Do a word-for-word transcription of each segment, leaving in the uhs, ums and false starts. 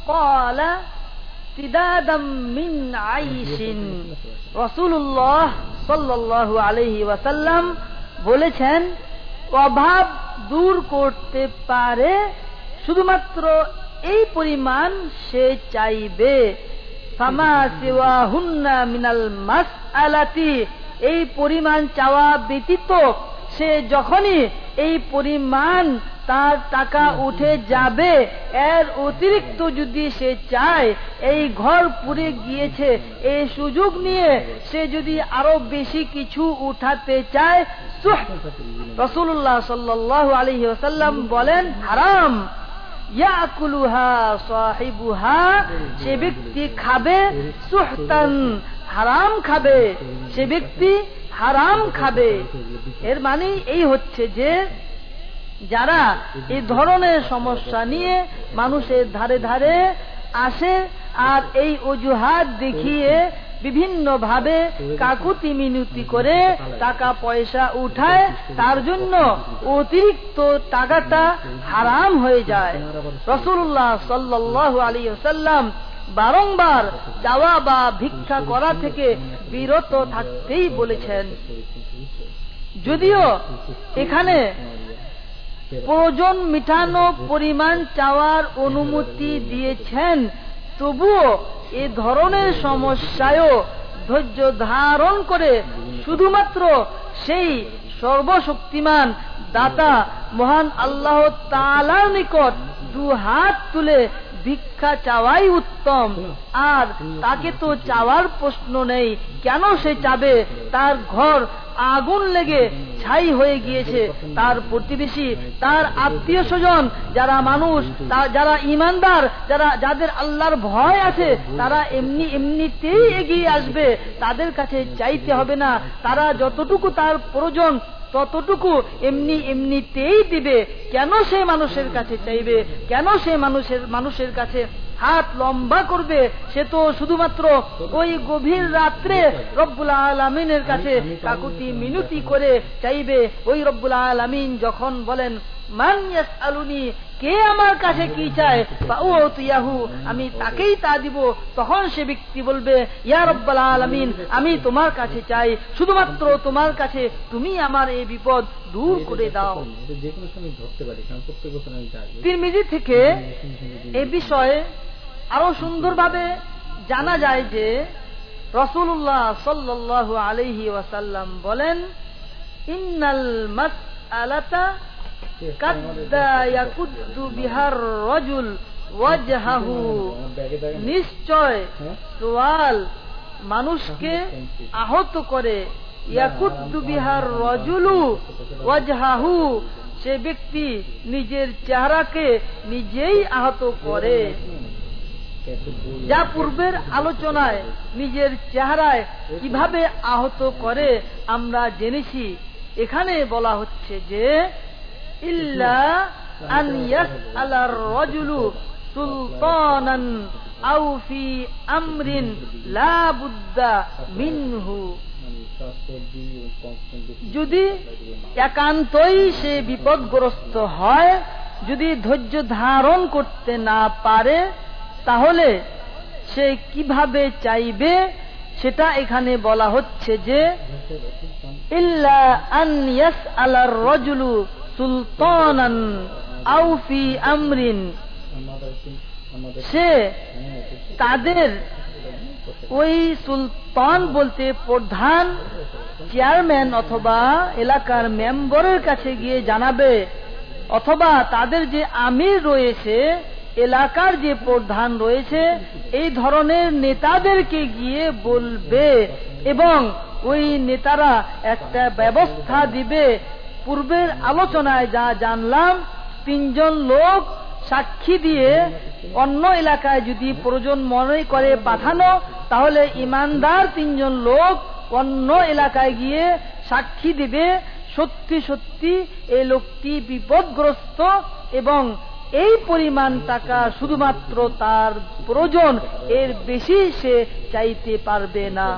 ক্বালা তিদাদাম মিন আইশিন। রাসূলুল্লাহ সাল্লাল্লাহু আলাইহি ওয়াসাল্লাম বলেছেন, অভাব দূর করতে পারে শুধুমাত্র এই পরিমাণ সে চাইবে। ফামা সিওয়াহুন্না মিনাল মাসআলাতি, এই পরিমাণ চাওয়া ব্যতীত সে যখনই এই পরিমাণ তার টাকা উঠে যাবে, এর অতিরিক্ত যদি সে চায়, এই ঘর পুড়ে গিয়েছে এই সুযোগ নিয়ে সে যদি আরো বেশি কিছু উঠাতে চায়, রাসূলুল্লাহ সাল্লাল্লাহু আলাইহি ওয়াসাল্লাম বলেন হারাম। ইয়াকুলুহা সাহিবুহা, সে ব্যক্তি খাবে, সুহতান, হারাম খাবে, সে ব্যক্তি হারাম খাবে। এর মানে এই হচ্ছে যে যারা এই ধরনের সমস্যা নিয়ে মানুষের ধারে ধারে আসে আর এই অজুহাত দেখিয়ে বিভিন্ন ভাবে কাকুতি মিনতি করে টাকা পয়সা উঠায়, তার জন্য অতিরিক্ত টাকাটা হারাম হয়ে যায়। রাসূলুল্লাহ সাল্লাল্লাহু আলাইহি ওয়াসাল্লাম বারংবার চাওয়া বা ভিক্ষা করা থেকে বিরত থাকতেই বলেছেন। যদিও এখানে প্রয়োজন মিটানো পরিমাণ চাওয়ার অনুমতি দিয়েছেন, তবুও এ ধরনের সমস্যায়ও ধৈর্য ধারণ করে শুধুমাত্র সেই সর্বশক্তিমান দাতা মহান আল্লাহ তাআলার নিকট দু হাত তুলে ভিক্ষা চাওয়াই উত্তম। আর তাকে তো চাওয়ার প্রশ্ন নেই, কেন সে চাবে? তার ঘর আগুন লেগে ছাই হয়ে গিয়েছে, তার প্রতিবেশী, তার আত্মীয় স্বজন, যারা মানুষ, যারা ইমানদার, যারা যাদের আল্লাহর ভয় আছে, তারা এমনি এমনিতেই এগিয়ে আসবে, তাদের কাছে চাইতে হবে না। তারা যতটুকু তার প্রয়োজন ততটুকু এমনি এমনিতেই দিবে। কেন সে মানুষের কাছে চাইবে? কেন সে মানুষের মানুষের কাছে হাত লম্বা করবে? সে তো শুধুমাত্র ওই গভীর রাত্রে রব্বুল আলামিনের কাছে কাকুতি মিনতি করে চাইবে। ওই রব্বুল আলামিন যখন বলেন মান ইয়াসআলুনি, কে আমার কাছে কি চায়, ফাউতিয়াহু, আমি তাকেই তা দিব, তখন সে ব্যক্তি বলবে ইয়া রব্বুল আলামিন, আমি তোমার কাছে চাই, শুধুমাত্র তোমার কাছে, তুমি আমার এই বিপদ দূর করে দাও। তিরমিজি থেকে এই বিষয়ে আরো সুন্দরভাবে জানা যায় যে রাসূলুল্লাহ সাল্লাল্লাহু আলাইহি ওয়াসাল্লাম বলেন, ইন্নাল মাসআলাতা কাদ্দা ইয়াকুদ্দু বিহার রাজুল ওয়াজহাহু, নিশ্চয় সওয়াল মানুষকে আহত করে, ইয়াকুদ্দু বিহার রাজুলু ওয়াজহাহু, সে ব্যক্তি নিজের চেহারাকে নিজেই আহত করে। যা পূর্বের আলোচনায় নিজের চেহারায় কিভাবে আহত করে আমরা জেনেছি। এখানে বলা হচ্ছে যে ইল্লা আন ইয়াসআলার রাজুলু সুলতানান আও ফি আমরিন লা বুদ্দা মিনহু, যদি একান্তই সে বিপদগ্রস্ত হয়, যদি ধৈর্য ধারণ করতে না পারে, তাহলে সে কিভাবে চাইবে সেটা এখানে বলা হচ্ছে যে ইল্লা আন ইয়াসআলার রাজুলু সুলতানান আও ফি আমরিন, সে তাদের ওই সুলতান বলতে প্রধান, চেয়ারম্যান অথবা এলাকার মেম্বারের কাছে গিয়ে জানাবে, অথবা তাদের যে আমির রয়েছে, এলাকার যে প্রধান রয়েছে, এই ধরনের নেতাদেরকে গিয়ে বলবে এবং ওই নেতারা একটা ব্যবস্থা দিবে। পূর্বের আলোচনায় যা জানলাম, তিনজন লোক সাক্ষী দিয়ে অন্য এলাকায় যদি প্রয়োজন মনে করে পাঠানো, তাহলে ইমানদার তিনজন লোক অন্য এলাকায় গিয়ে সাক্ষী দিবে সত্যি সত্যি এই লোকটি বিপদগ্রস্ত এবং এই পরিমাণ টাকা শুধুমাত্র তার প্রয়োজন, এর বেশি সে চাইতে পারবে না।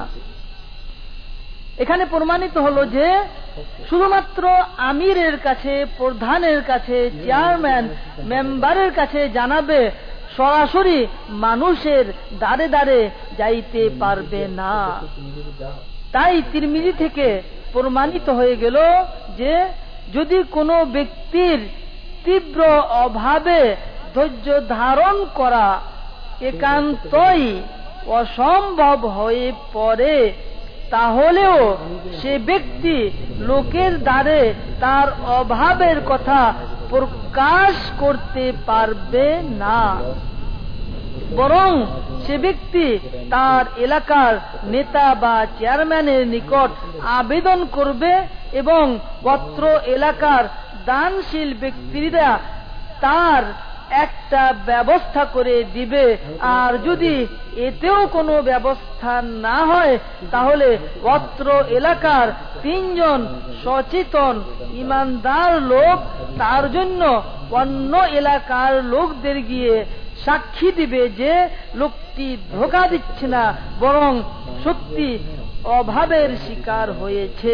এখানে প্রমাণিত হলো যে শুধুমাত্র আমিরের কাছে, প্রধানের কাছে, চেয়ারম্যান মেম্বারের কাছে জানাবে, সরাসরি মানুষের দ্বারে দ্বারে যাইতে পারবে না। তাই তিরমিজি থেকে প্রমাণিত হয়ে গেল যে যদি কোনো ব্যক্তির তীব্র অভাবে ধৈর্য ধারণ করা একান্তই অসম্ভব হয়ে পড়ে, তাহলেও সে ব্যক্তি লোকের দ্বারে তার অভাবের কথা প্রকাশ করতে পারবে না, বরং সে ব্যক্তি তার এলাকার নেতা বা চেয়ারম্যানের নিকট আবেদন করবে এবং অত্র এলাকার দানশীল ব্যক্তিরা তার একটা ব্যবস্থা করে দিবে। আর যদি এতেও কোনো ব্যবস্থা না হয়, তাহলে অত্র এলাকার তিনজন সচেতন ইমানদার লোক তার জন্য অন্য এলাকার লোকদের গিয়ে সাক্ষী দিবে যে লোকটি ধোঁকা দিচ্ছে না, বরং সত্যি অভাবের শিকার হয়েছে।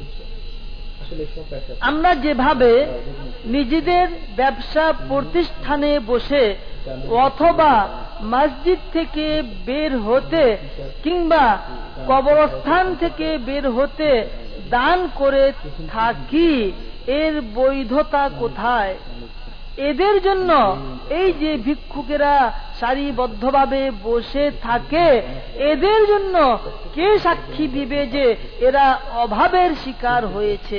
আমরা যেভাবে নিজেদের ব্যবসা প্রতিষ্ঠানে বসে অথবা মসজিদ থেকে বের হতে কিংবা কবরস্থান থেকে বের হতে দান করে থাকি, এর বৈধতা কোথায়? এদের জন্য এই যে ভিক্ষুকেরা সারিবদ্ধভাবে বসে থাকে, এদের জন্য কে সাক্ষী দিবে যে এরা অভাবের শিকার হয়েছে?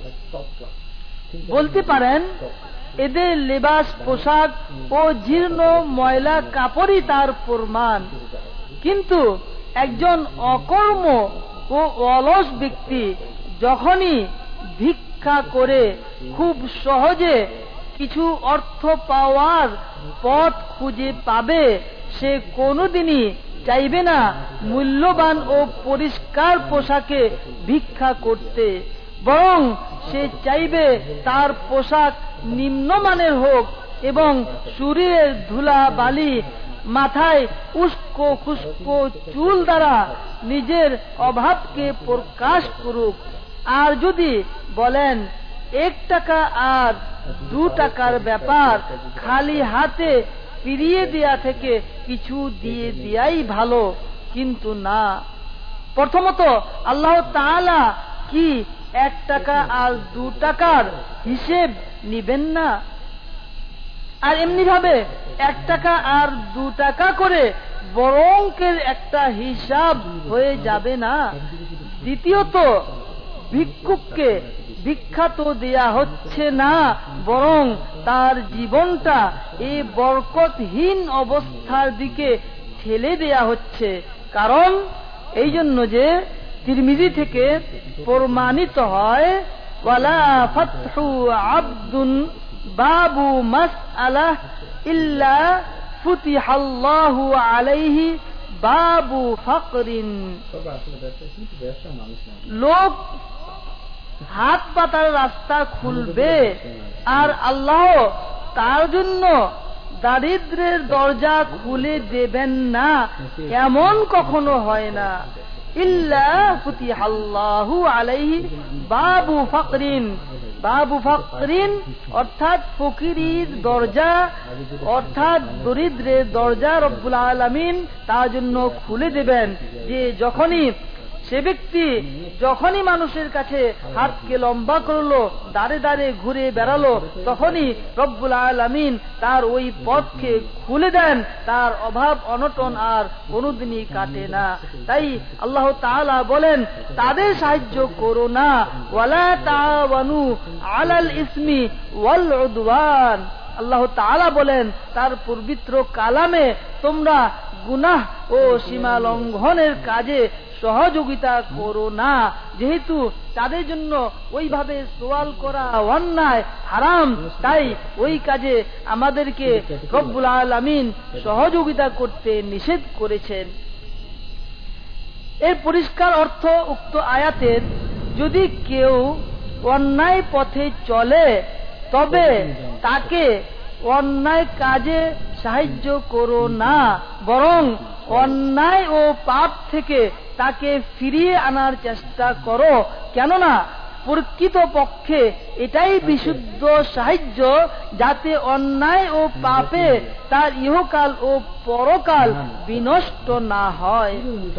বলতে পারেন এদের লেবাস পোশাক ও জীর্ণ ময়লা কাপড়ই তার প্রমাণ। কিন্তু একজন অকর্ম ও অলস ব্যক্তি যখনই ভিক্ষা করে খুব সহজে কিছু অর্থ পাওয়ার পথ খুঁজে পাবে, সে কোনোদিনই চাইবে না মূল্যবান ও পরিষ্কার পোশাকে ভিক্ষা করতে, বরং সে চাইবে তার পোশাক নিম্নমানের হোক এবং শরীরের ধুলা বালি মাথায় উস্কো খুস্কো চুল দ্বারা নিজের অভাবকে প্রকাশ করুক। আর যদি বলেন এক টাকা আর দু টাকার ব্যাপার, খালি হাতে ফিরিয়ে দেয়া থেকে কিছু দিয়ে দেয়াই ভালো, কিন্তু না। প্রথমত আল্লাহ তাআলা কি এক টাকা আর দু টাকার হিসেব নিবেন না? আর এমনি ভাবে এক টাকা আর দু টাকা করে বড় অঙ্কের একটা হিসাব হয়ে যাবে না? দ্বিতীয়ত ভিক্ষুককে ভিক্ষা তো দেয়া হচ্ছে না, বরং তার জীবনটা এই বরকতহীন অবস্থার দিকে ঠেলে দেয়া হচ্ছে। কারণ এই জন্য যে তিরমিজি থেকে প্রমাণিত হয়, ওয়ালা ফাতহু আবদুন বাবু মাসআলা ইল্লা ফুতিহাল্লাহু আলাইহি বাবু ফাকরিন। লোক হাত পাতার রাস্তা খুলবে আর আল্লাহ তার জন্য দারিদ্রের দরজা খুলে দেবেন না, এমন কখনো হয় না। ইল্লা ফুতিহাল্লাহু আলাইহি বাবু ফাকরিন। বাবু ফাকরিন অর্থাৎ ফকিরের দরজা, অর্থাৎ দরিদ্রের দরজা রব্বুল আলামিন তার জন্য খুলে দেবেন। যে যখনই সে ব্যক্তি যখনই মানুষের কাছে হাতকে লম্বা করলো, দাঁড়ে দাঁড়ে ঘুরে বেড়ালো, তখনই রব্বুল আলামিন তার ওই পথকে খুলে দেন, তার অভাব অনটন আর কোনোদিনই কাটে না। তাই আল্লাহ তাআলা বলেন, তাদের সাহায্য করো না, ওয়ালা তাআওয়ানু আলাল ইসমি ওয়াল উদওয়ান। আল্লাহ তাআলা বলেন তার পবিত্র কালামে, তোমরা গুনাহ ও সীমা লঙ্ঘনের কাজে সহযোগিতা করো না, যেহেতু তাদের জন্য ওইভাবে সওয়াল করা অন্যায়, হারাম। তাই ওই কাজে আমাদেরকে রব্বুল আলামিন সহযোগিতা করতে নিষেধ করেছেন। এর পরিষ্কার অর্থ উক্ত আয়াতের, যদি কেউ অন্যায় পথে চলে তবে তাকে অন্যায় কাজে সাহায্য করো না, বরং অন্যায় ও পাপ থেকে তাকে ফিরিয়ে আনার চেষ্টা করো। কেননা প্রকৃত পক্ষে এটাই বিশুদ্ধ সাহায্য, যাতে অন্যায় ও পাপে তার ইহকাল ও পরকাল বিনষ্ট না হয়।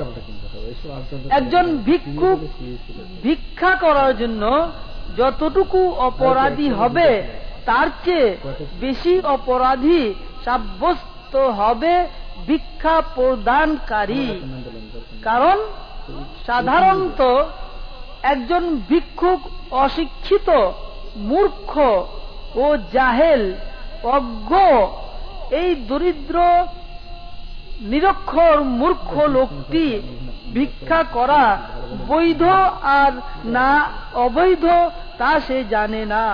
একজন ভিক্ষুক ভিক্ষা করার জন্য যতটুকু অপরাধী হবে তার চেয়ে বেশি অপরাধী সাব্যস্ত হবে ভিক্ষা প্রদানকারী। কারণ সাধারণত একজন ভিক্ষুক অশিক্ষিত, মূর্খ ও জাহেল, অজ্ঞ, এই দরিদ্র নিরক্ষর মূর্খ লোকটি ভিক্ষা করা বৈধ আর না অবৈধ তা সে জানে না।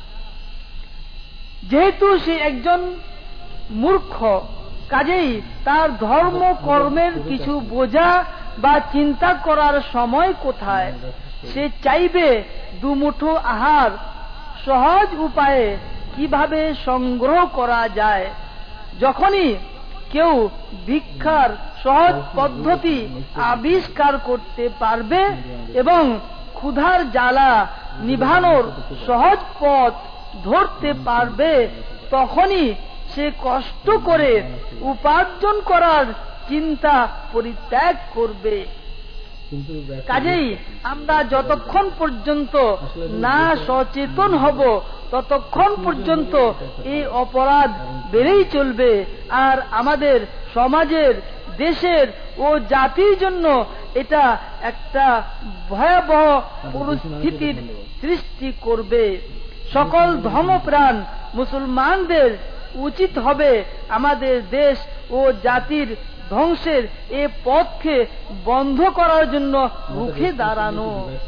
যেহেতু সে একজন মূর্খ, কাজেই তার ধর্ম কর্মের কিছু বোঝা বা চিন্তা করার সময় কোথায়? সে চাইবে দুমুঠো আহার সহজ উপায়ে কিভাবে সংগ্রহ করা যায়। যখনই কেউ ভিক্ষার সহজ পদ্ধতি আবিষ্কার করতে পারবে এবং ক্ষুধার জ্বালা নিভানোর সহজ পথ ধরতে পারবে, তখনই সে কষ্ট করে উপার্জন করার চিন্তা পরিত্যাগ করবে। কাজেই আমরা যতক্ষণ পর্যন্ত না সচেতন হব ততক্ষণ পর্যন্ত এই অপরাধ বেড়েই চলবে, আর আমাদের সমাজের, দেশের ও জাতির জন্য এটা একটা ভয়াবহ পরিস্থিতির সৃষ্টি করবে। সকল ধর্মপ্রাণ মুসলমানদের উচিত হবে আমাদের দেশ ও জাতির ধ্বংসের এ পথকে বন্ধ করার জন্য রুখে দাঁড়ানো।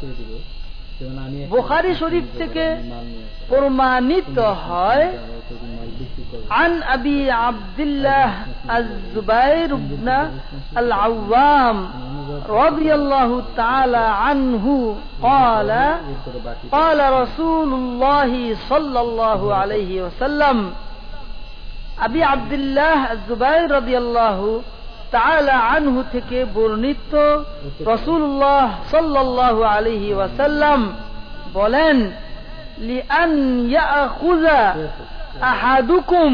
বুখারী শরীফ থেকে প্রমাণিত হয়, عن أبي عبد الله الزبير بن العوام رضي الله تعالى عنه قال قال رسول الله صلى الله عليه وسلم। আবি আব্দুল্লাহ যুবাইর রাদিয়াল্লাহু তাআলা আনহু থেকে বর্ণিত, রাসূলুল্লাহ সাল্লাল্লাহু আলাইহি ওয়াসাল্লাম বলেন, লিআন ইয়াখুযা আহাদুকুম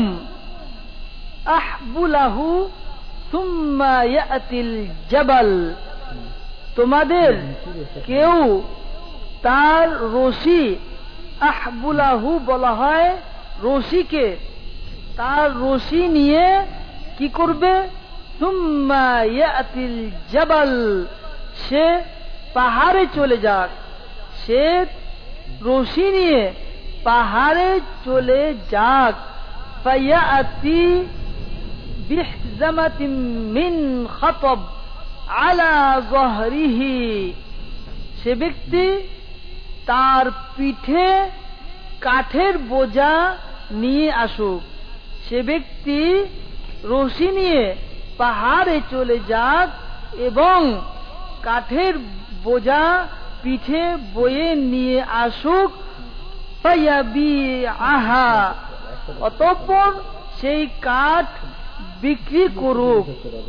আহবুলাহু সুম্মা ইয়াতিল জাবাল। তোমাদের কেউ তার রশি, আহবুলাহু বলা হয় রশিকে, তার রশি নিয়ে কি করবে? সুম্মা ইয়াতিল জাবাল, সে পাহাড়ে চলে যাক। সে রশি নিয়ে পাহাড়ে চলে যাক। ফায়াতি বিহজামাতিন মিন খাতাব আলা যহরিহি, সে ব্যক্তি তার পিঠে কাঠের বোঝা নিয়ে আসুক। সে ব্যক্তি রশি নিয়ে পাহাড়ে চলে যাক এবং কাঠের বোঝা পিঠে বয়ে নিয়ে আসুক। ফায়াবিআহা, অতঃপর সেই কাঠ বিক্রি করুক।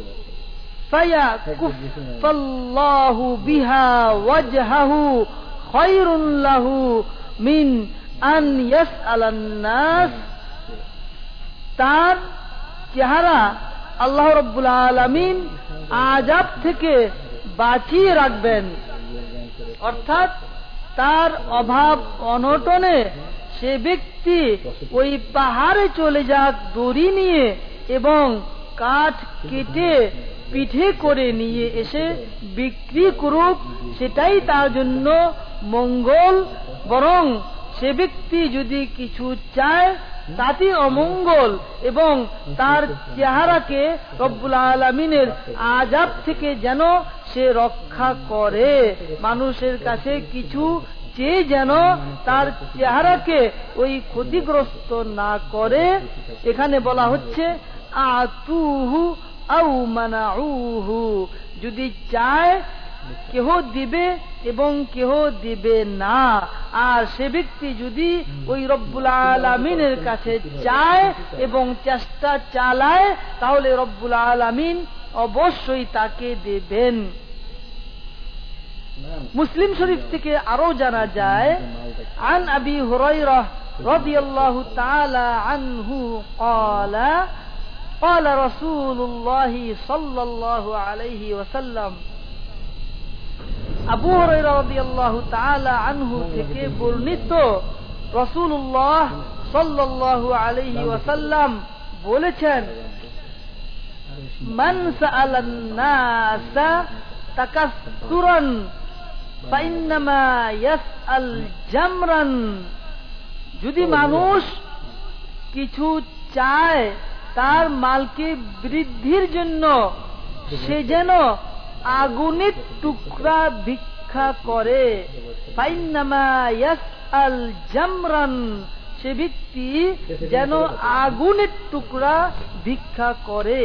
ফায়াকুফাল্লাহু বিহা ওয়াজহাহু খায়রুন লাহু মিন আন ইয়াসআলান নাস, তার চেহারা আল্লাহ রাব্বুল আলামিন আযাব থেকে বাঁচিয়ে রাখবেন। অর্থাৎ তার অভাব অনটনে সে ব্যক্তি ওই পাহাড়ে চলে যাক দড়ি নিয়ে এবং কাঠ কেটে পিঠে করে নিয়ে এসে বিক্রি করুক, সেটাই তার জন্য মঙ্গল। বরং সে ব্যক্তি যদি কিছু চায় তাতে অমঙ্গল এবং তার চেহারাকে রব্বুল আলামিনের আযাব থেকে যেন সে রক্ষা করে। মানুষের কাছে কিছু চেয়ে যেন তার চেহারাকে ওই ক্ষতিগ্রস্ত না করে। এখানে বলা হচ্ছে আতুহু আও মানাউহু, যদি চায় কেহ দিবে এবং কেহ দিবে না। আর সে ব্যক্তি যদি ওই রব্বুল আলামিনের কাছে চায় এবং চেষ্টা চালায়, তাহলে রব্বুল আলামিন অবশ্যই তাকে দেবেন। মুসলিম শরীফ থেকে আরো জানা যায় আন আবি হুরায়রাহ রাদিয়াল্লাহু তাআলা আনহু قال قال رسول الله صلى الله عليه وسلم আবু হুরায়রা রাদিয়াল্লাহু তাআলা আনহু থেকে বর্ণিত রাসূলুল্লাহ সাল্লাল্লাহু আলাইহি ওয়াসাল্লাম বলেছেন মান সাআলান নাসা তাকাসসুরান ফাইন্নামা ইয়াসআল জামরান, যদি মানুষ কিছু চায় তার মালকে বৃদ্ধির জন্য সে যেন আগুনের টুকরা ভিক্ষা করে। ফাইন্নামা ইয়াসআল জামরান, সে ব্যক্তি যেন আগুনের টুকরা ভিক্ষা করে।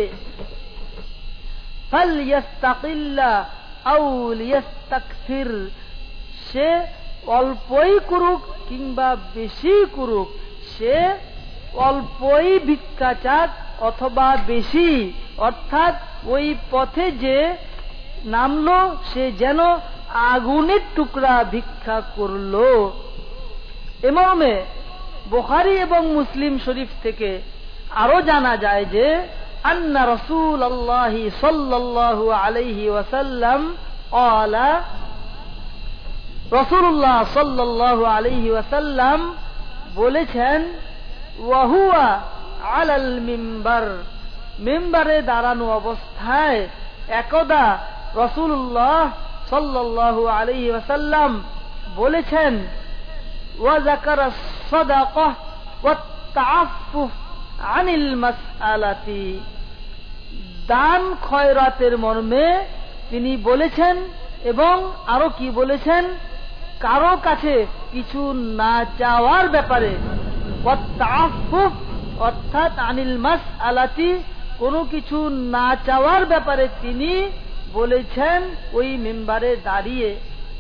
ফালইয়াস্তাকিল্লা আও লিয়াস্তাকসির, সে অল্পই করুক কিংবা বেশি করুক, সে অল্পই ভিক্ষা চাক অথবা বেশি, অর্থাৎ ওই পথে যে নামলো সে যেন আগুনের টুকরা ভিক্ষা করলো। এমর্মে বুখারী এবং মুসলিম শরীফ থেকে আরো জানা যায় যে আন্না রাসূলুল্লাহ সাল্লাল্লাহু আলাইহি ওয়াসাল্লাম قال রাসূলুল্লাহ সাল্লাল্লাহু আলাইহি ওয়াসাল্লাম বলেছেন ওয়া হুয়া আলাল মিম্বার, মিম্বারে দাঁড়ানো অবস্থায় একদা রাসূলুল্লাহ সাল্লাল্লাহু আলাইহি ওয়াসাল্লাম বলেছেন ওয়া যাকারা সাদাকাহ ওয়াত তাআফফুফ আনিল মাসআলাতি, দান খয়রাতের মর্মে তিনি বলেছেন এবং আরো কি বলেছেন, কারো কাছে কিছু না চাওয়ার ব্যাপারে, ওয়াত তাআফফুফ অর্থাৎ আনিল মাসআলাতি কোনো কিছু না চাওয়ার ব্যাপারে তিনি বলেছেন ওই মিম্বারে দাঁড়িয়ে।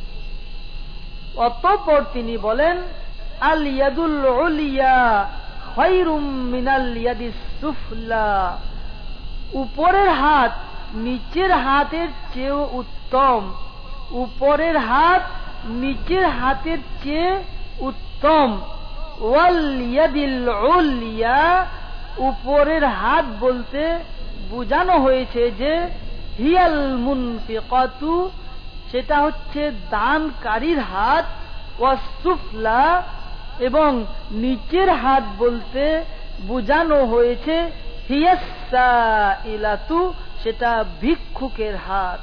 অতঃপর তিনি বলেন আল ইয়াদুল উলিয়া খায়রুম মিনাল ইয়াদিস সুফলা, উপরের হাত নিচের হাতের চেয়ে উত্তম, উপরের হাত নিচের হাতের চেয়ে উত্তম। ওয়াল ইয়াদিল উলিয়া, উপরের হাত বলতে বোঝানো হয়েছে যে হিয়াল মুনফিকাতু, সেটা হচ্ছে দানকারীর হাত, ওয়াস সুফলা, এবং নিচের হাত বলতে বোঝানো হয়েছে হিয়াস সাইলাতু, সেটা ভিক্ষুকের হাত।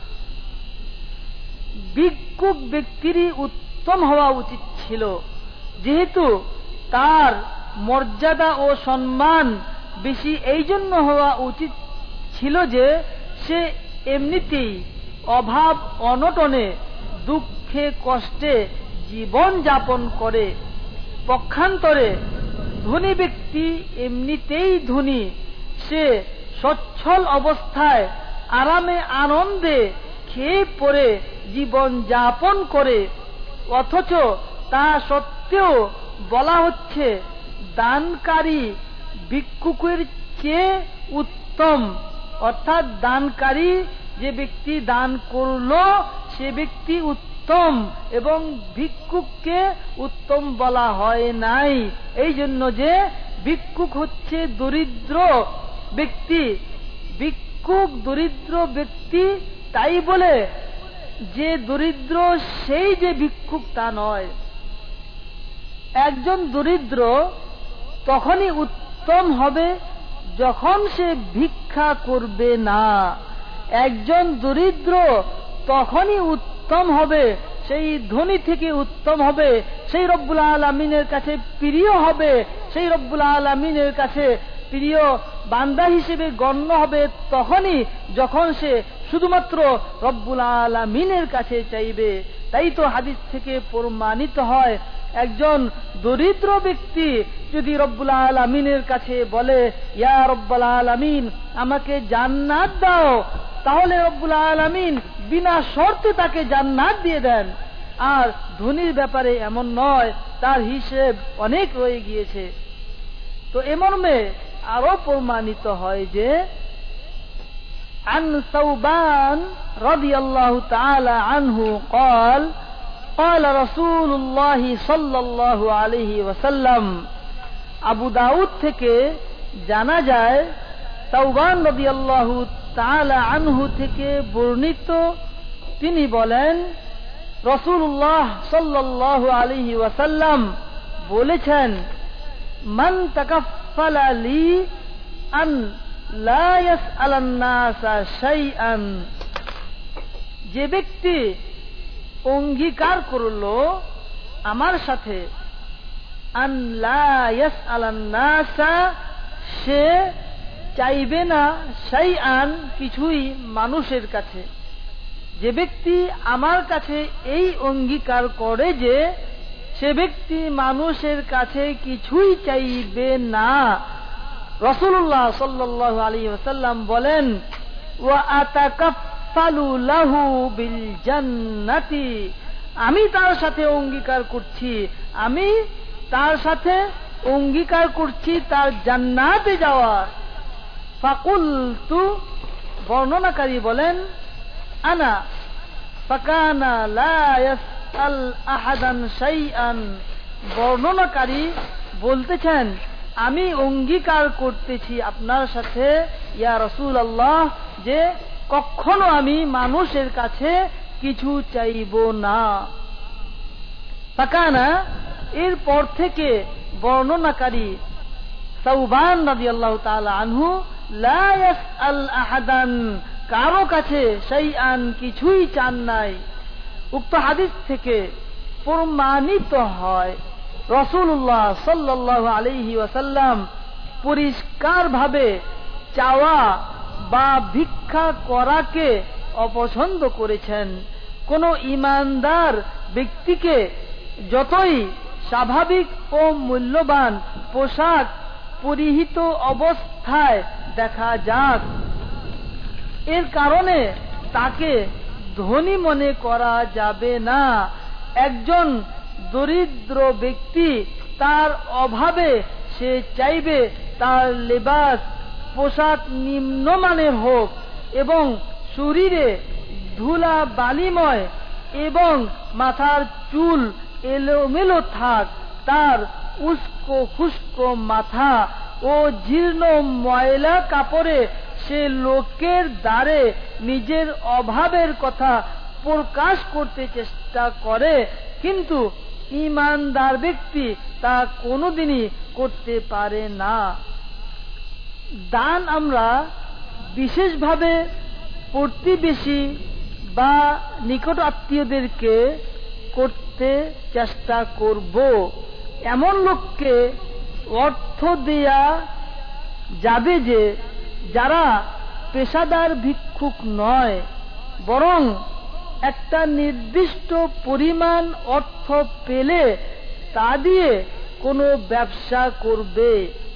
ভিক্ষুক ব্যক্তিরই উত্তম হওয়া উচিত ছিল, যেহেতু তার মর্যাদা ও সম্মান বেশি এই জন্য হওয়া উচিত ছিল যে সে এমনিতেই অভাব অনটনে দুঃখে কষ্টে জীবন যাপন করে। পক্ষান্তরে ধনী ব্যক্তি এমনিতেই ধনী, সে সচ্ছল অবস্থায় আরামে আনন্দে খেয়ে পরে জীবন যাপন করে, অথচ তা সত্ত্বেও বলা হচ্ছে দানকারী ভিক্ষুকের চেয়ে উত্তম, অর্থাৎ দানকারী যে ব্যক্তি দান করলো সে ব্যক্তি উত্তম এবং ভিক্ষুককে উত্তম বলা হয় নাই। এই জন্য যে ভিক্ষুক হচ্ছে দরিদ্র ব্যক্তি, ভিক্ষুক দরিদ্র ব্যক্তি তাই বলে যে দরিদ্র সেই যে ভিক্ষুক তা নয়। একজন দরিদ্র তখনই উত্তম হবে যখন সে ভিক্ষা করবে না, একজন দরিদ্র তখনই উত্তম হবে, সেই ধনী থেকে উত্তম হবে, সেই রব্বুল আলামিনের কাছে প্রিয় হবে, সেই রব্বুল আলামিনের কাছে প্রিয় বান্দা হিসেবে গণ্য হবে তখনই যখন সে শুধুমাত্র রব্বুল আলামিনের কাছে চাইবে। তাই তো হাদিস থেকে প্রমাণিত হয় একজন দরিদ্র ব্যক্তি যদি রব্বুল আলামিনের কাছে বলে ইয়া রব্বুল আলামিন আমাকে জান্নাত দাও, তাহলে রব্বুল আলামিন বিনা শর্তে তাকে জান্নাত দিয়ে দেন। আর ধনীর ব্যাপারে এমন নয়, তার হিসেব অনেক রয়ে গিয়েছে। তো এমর্মে আরো প্রমাণিত হয় যে عن ثوبان رضي الله تعالى عنه قال قال رسول الله صلى الله عليه وسلم আবু দাউদ থেকে জানা যায় সাউবান রাদিয়াল্লাহু তাআলা আনহু থেকে বর্ণিত, তিনি বলেন রাসূলুল্লাহ সাল্লাল্লাহু আলাইহি ওয়াসাল্লাম বলেছেন, মান তাকাফফালা লি আন লা ইয়াসআলান নাসা শাইআন, যে ব্যক্তি অঙ্গীকার করলো আমার সাথে আন লা ইয়াসআলান নাসা, সে চাইবে না শাইআন, কিছুই মানুষের কাছে। যে ব্যক্তি আমার কাছে এই অঙ্গীকার করে যে সে ব্যক্তি মানুষের কাছে কিছুই চাইবে না, রাসূলুল্লাহ সাল্লাল্লাহু আলাইহি ওয়াসাল্লাম বলেন, ওয়া আতাকাফফালু লাহু বিল জান্নাতি, আমি তার সাথে অঙ্গীকার করছি, আমি তার সাথে অঙ্গীকার করছি তার জান্নাতে যাওয়া। ফাকুলতু, বর্ণনাকারী বলেন, আনা ফাকানা লা ইয়াসআল আহাদান শাইআন, বর্ণনাকারী বলতেছেন আমি অঙ্গীকার করতেছি আপনার সাথে ইয়া রাসূলুল্লাহ যে কখনো আমি মানুষের কাছে কিছু চাইব না। ফাকানা, এরপর থেকে বর্ণনাকারী সাউবান রাদিয়াল্লাহু তাআলা আনহু লা ইয়াসআল আহাদান, কারো কাছে শাইআন, কিছুই চান নাই। উক্ত হাদিস থেকে প্রমাণিত হয় রাসূলুল্লাহ সাল্লাল্লাহু আলাইহি ওয়াসাল্লাম পরিষ্কারভাবে চাওয়া বা ভিক্ষা করাকে অপছন্দ করেছেন। কোন ঈমানদার ব্যক্তিকে যতই স্বাভাবিক ও মূল্যবান পোশাক পরিহিত অবস্থায় দেখা যাক, এর কারণে তাকে ধনী মনে করা যাবে না। একজন দরিদ্র ব্যক্তি, তার অভাবে সে চাইবে তার লেবাস পোশাক নিম্নমানের হোক এবং শরীরে ধুলা বালিময় এবং মাথার চুল এলোমেলো থাক, তার উস্কো খুস্কো মাথা ও জীর্ণ ময়লা কাপড়ে সে লোকের দ্বারে নিজের অভাবের কথা প্রকাশ করতে চেষ্টা করে, কিন্তু ঈমানদার ব্যক্তি তা কোনোদিনই করতে পারে না। দান আমরা বিশেষভাবে প্রতিবেশী বা নিকট আত্মীয়দেরকে করতে চেষ্টা করব। এমন লোককে অর্থ দেয়া যাবে যে যারা পেশাদার ভিক্ষুক নয়, বরং একটা নির্দিষ্ট পরিমাণ অর্থ পেলে তা দিয়ে কোনো ব্যবসা করবে।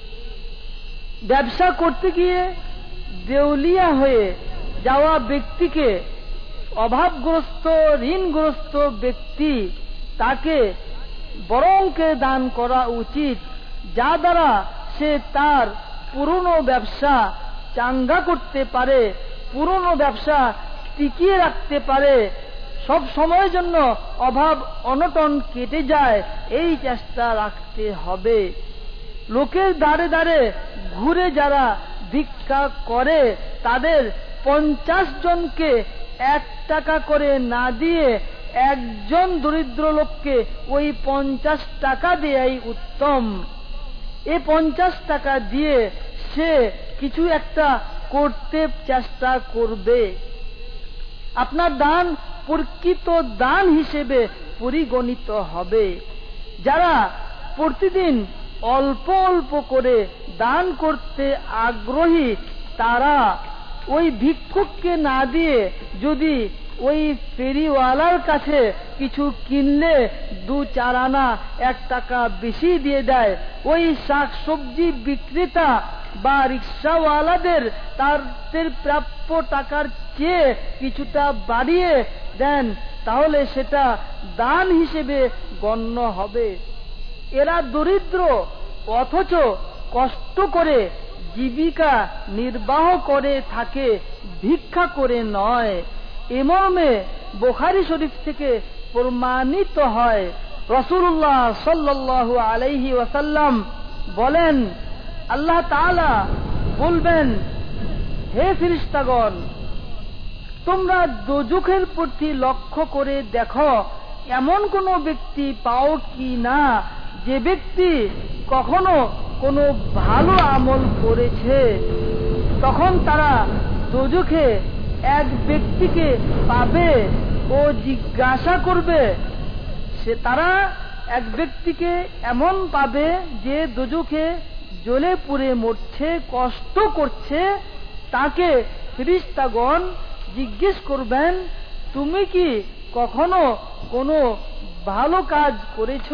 ব্যবসা করতে গিয়ে দেউলিয়া হয়ে যাওয়া ব্যক্তিকে, অভাবগ্রস্ত ঋণগ্রস্ত ব্যক্তি, তাকে বরংকে দান করা উচিত, যা দ্বারা সে তার পুরনো ব্যবসা চাঙ্গা করতে পারে, পুরনো ব্যবসা টিকিয়ে রাখতে পারে, সব সময়ের জন্য অভাব অনটন কেটে যায়, এই চেষ্টা রাখতে হবে। লোকের দ্বারে দ্বারে ঘুরে যারা ভিক্ষা করে তাদের পঞ্চাশ জনকে এক টাকা করে না দিয়ে একজন দরিদ্র লোককে ওই পঞ্চাশ টাকা দেয়াই উত্তম। এ পঞ্চাশ টাকা দিয়ে সে কিছু একটা করতে চেষ্টা করবে। আপনার দান প্রকৃত দান হিসেবে পরিগণিত হবে। যারা প্রতিদিন অল্প অল্প করে দান করতে আগ্রহী, তারা ওই ভিক্ষুককে না দিয়ে যদি ওই ফেরিওয়ালার কাছে কিছু কিনলে দু চার আনা এক টাকা বেশি দিয়ে দেয়, ওই শাক সবজি বিক্রেতা বা রিক্সাওয়ালাদের তাদের প্রাপ্য টাকার চেয়ে কিছুটা বাড়িয়ে দেন, তাহলে সেটা দান হিসেবে গণ্য হবে। এরা দরিদ্র, অথচ কষ্ট করে জীবিকা নির্বাহ করে থাকে, ভিক্ষা করে নয়। এ মর্মে বুখারী শরীফ থেকে প্রমাণিত হয়। রাসূলুল্লাহ সাল্লাল্লাহু আলাইহি ওয়াসাল্লাম বলেন, আল্লাহ তাআলা বলবেন, হে ফেরেশতাগণ, তোমরা দোজখের প্রতি লক্ষ্য করে দেখো এমন কোন ব্যক্তি পাও কি না যে ব্যক্তি কখনো কোনো ভালো আমল করেছে। তখন তারা দোজখে এক ব্যক্তিকে পাবে ও জিজ্ঞাসা করবে, সে তারা এক ব্যক্তিকে এমন পাবে যে দোজখে জ্বলে পুড়ে মরছে, কষ্ট করছে। তাকে ফেরেশতাগণ জিজ্ঞেস করবেন, তুমি কি কখনো কোনো ভালো কাজ করেছ?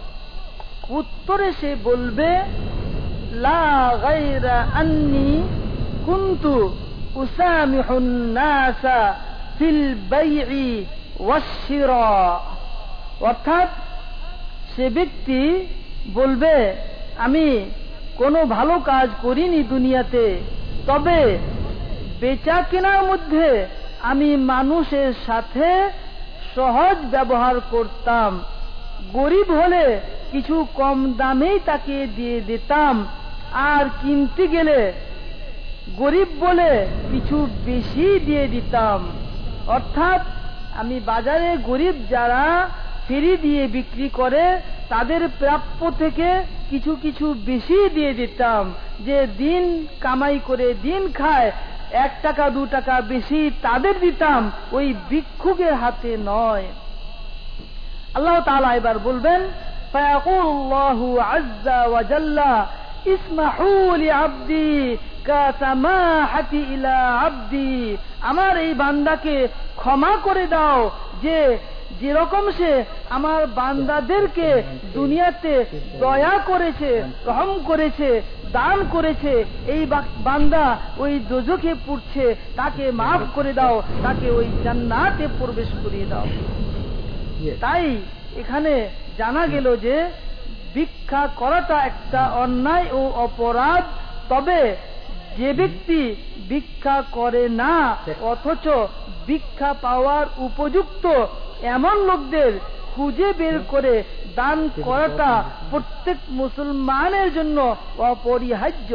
উত্তরে সে বলবে, লা গায়রা আন্নী কুনতু উসামিহুন নাসা ফিল বাই'i ওয়াশ-শিরা। অর্থাৎ সে ব্যক্তি বলবে, আমি কোনো ভালো কাজ করিনি দুনিয়াতে, তবে বেচা কেনার মধ্যে আমি মানুষের সাথে সহজ ব্যবহার করতাম। গরিব হলে কিছু কম দামেই তাকে দিয়ে দিতাম, আর কিনতে গেলে গরিব বলে কিছু বেশি দিয়ে দিতাম। অর্থাৎ আমি বাজারে গরিব যারা ফ্রি দিয়ে বিক্রি করে তাদের প্রাপ্য থেকে কিছু কিছু বেশি দিয়ে দিতাম, যে দিন কামাই করে দিন খায়, এক টাকা দু টাকা বেশি তাদের দিতাম, ওই ভিক্ষুকের হাতে নয়। আল্লাহ তাআলা এবার বলবেন, ফায়াকুলুল্লাহু আযযা ওয়া জাল্লা ইসমাহু লিআবদি কাসামাহাতি ইলা আবদি। আমার এই বান্দাকে ক্ষমা করে দাও, যে যেরকম সে আমার বান্দাদেরকে দুনিয়াতে দয়া করেছে, রহম করেছে, দান করেছে, এই বান্দা ওই দোজখে পুড়ছে, তাকে মাফ করে দাও, তাকে ওই জান্নাতে প্রবেশ করিয়ে দাও। তাই এখানে জানা গেল যে ভিক্ষা করাটা একটা অন্যায় ও অপরাধ। তবে যে ব্যক্তি ভিক্ষা করে না অথচ ভিক্ষা পাওয়ার উপযুক্ত এমন লোকদের খুঁজে বের করে দান করাটা প্রত্যেক মুসলমানের জন্য অপরিহার্য।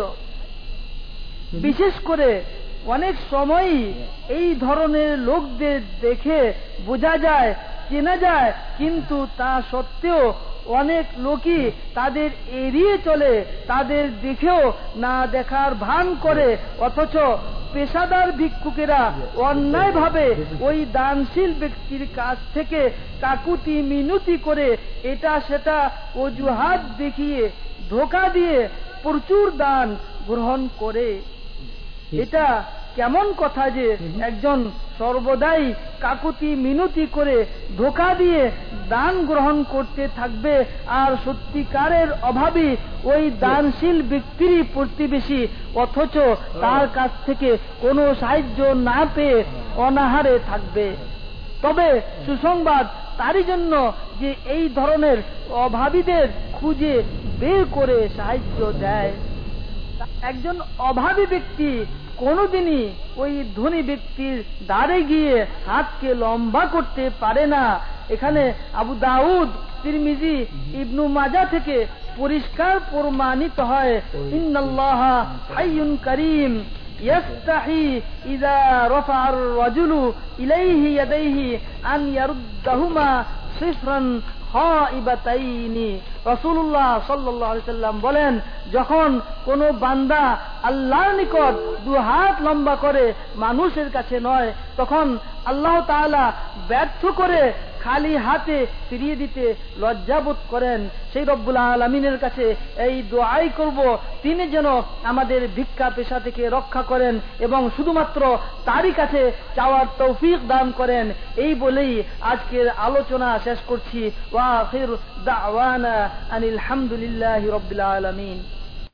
বিশেষ করে অনেক সময়ই এই ধরনের লোকদের দেখে বোঝা যায়, চেনা যায়, কিন্তু তা সত্ত্বেও অনেক লোকই তাদের এড়িয়ে চলে, তাদের দেখেও না দেখার ভান করে। অথচ পেশাদার ভিক্ষুকেরা অন্যায় ভাবে ওই দানশীল ব্যক্তির কাছ থেকে কাকুতি মিনতি করে, এটা সেটা অজুহাত দেখিয়ে ধোঁকা দিয়ে প্রচুর দান গ্রহণ করে। এটা কেমন কথা যে একজন সর্বদাই কাকুতি মিনতি করে ধোঁকা দিয়ে দান গ্রহণ করতে থাকবে, আর সত্যিকারের অভাবী ওই দানশীল ব্যক্তিরই প্রতিবেশী, অথচ তার কাছ থেকে কোনো সাহায্য না পেয়ে অনাহারে থাকবে। তবে সুসংবাদ তারই জন্য যে এই ধরনের অভাবীদের খুঁজে বের করে সাহায্য দেয়। একজন অভাবী ব্যক্তি কোনদিনই ওই ধনী ব্যক্তির দ্বারে গিয়ে হাতকে লম্বা করতে পারে না। এখানে আবু দাউদ, তিরমিজি, ইবনু মাজাহ থেকে পরিষ্কার প্রমাণিত হয়, ইন্নাল্লাহা হাইয়ুন কারীম ইয়াস্তাহি ইযা রাফা'a আর-রাজুলু ইলাইহি ইয়াদাইহি আন ইয়ারুদ্দাহুমা সিফরান খাইবাতাইনি। রাসূলুল্লাহ সাল্লাল্লাহু আলাইহি সাল্লাম বলেন, যখন কোন বান্দা আল্লাহর নিকট দু হাত লম্বা করে, মানুষের কাছে নয়, তখন আল্লাহ তাআলা ব্যর্থ করে খালি হাতে ফিরিয়ে দিতে লজ্জাবোধ করেন। সেই রব্বুল আলামিনের কাছে এই দোয়াই করব, তিনি যেন আমাদের ভিক্ষা পেশা থেকে রক্ষা করেন এবং শুধুমাত্র তারই কাছে চাওয়ার তৌফিক দান করেন। এই বলেই আজকের আলোচনা শেষ করছি। ওয়া আখির দাওয়ানা আনিল হামদুলিল্লাহি রাব্বিল আলামিন।